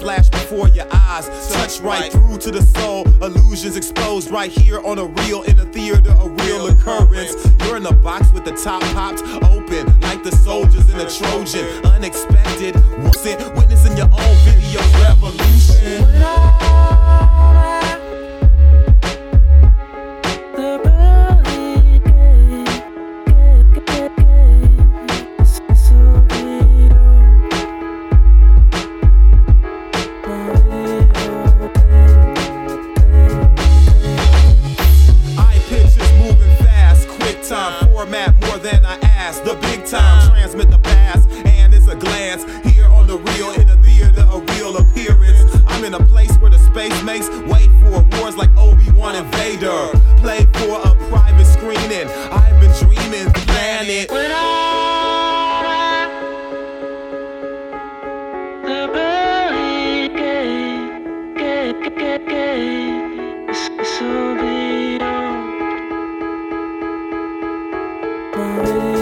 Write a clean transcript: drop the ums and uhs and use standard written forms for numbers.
flash before your eyes, touch right through to the soul. Illusions exposed right here on a reel, in a theater, a real occurrence. You're in a box with the top popped open, like the soldiers in a Trojan. Unexpected, wasn't witnessing your own video revolution. Format more than I asked. The big time transmit the past, and it's a glance here on the reel, in a theater, a real appearance. I'm in a place where the space makes way for wars like Obi-Wan and Vader. Play for a private screening. I've been dreaming the planet. When the buried gate, it's so beat on.